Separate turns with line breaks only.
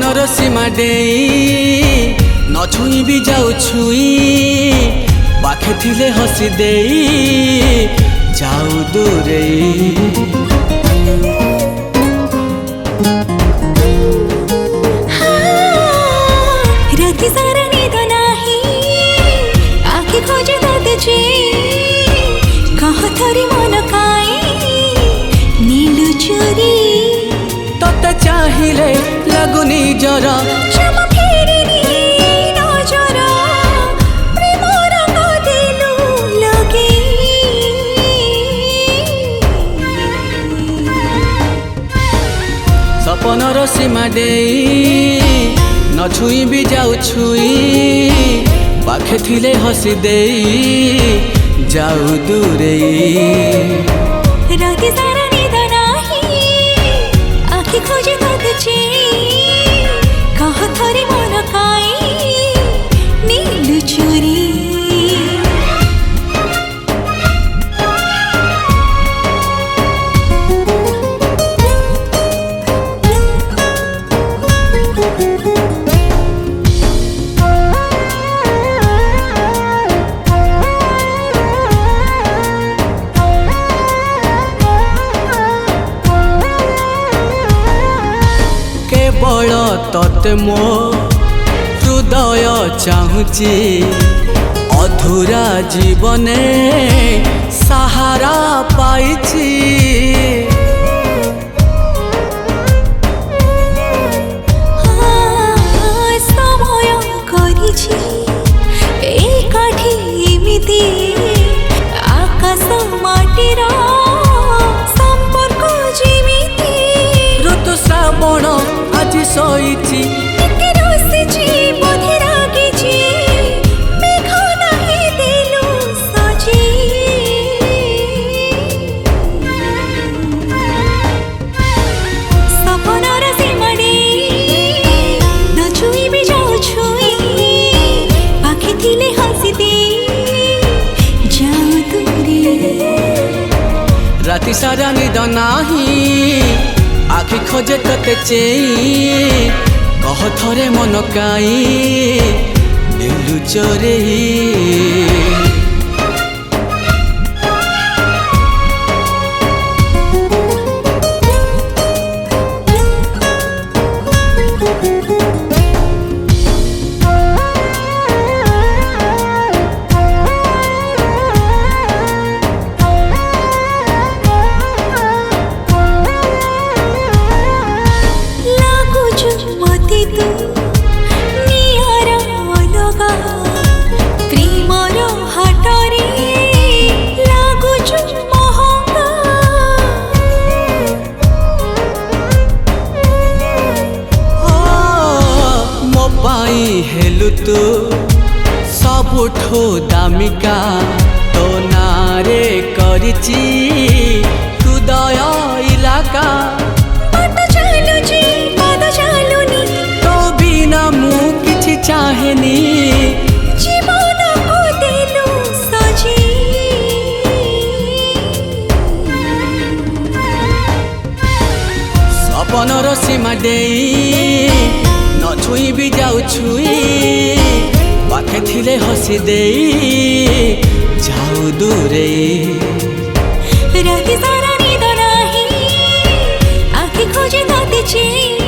सपनर सीमा डेई न छुई भी जाऊ छुई पाखे थिले हसी देई जाऊ दूरे
राति सारा नींद नाही आँखि खोजे जे कह थरी मन काई नीलु चोरी
तते चाहिले लगुनी जरा
क्षमा फेरिनी नजर प्रेम रंग देलु लगे
सपनर सीमा डेई न छुई भी जाऊ छुई पाखे थिले हसी देई जाऊ दूरे
राति सारा नींद नाही आँखि खोजे जे कह थरी मन काई नीलु चोरी
केवल तते मो हृदय चाहूची अधूरा जीवने सहारा पाइची
समय करिछि एकाठी एमिति आकाश माटीर संपर्क जेमिति
ऋतु श्रावण आज सईची राति सारा नींद नाही आखि खोजे तते चेई कह थरे मन काई नीलु चोरी हेलु तू सबुठो दामिका तो नारे करिची हृदय इलाका तो बिना मु किछि चाहेनी
जीवन को देलु सजी
सपनर सीमा डेई न छुई भी जाऊ छुई पाखे थिले हसी देई जाऊ दूरे
राति सारा नींद नाही आँखि खोजे जे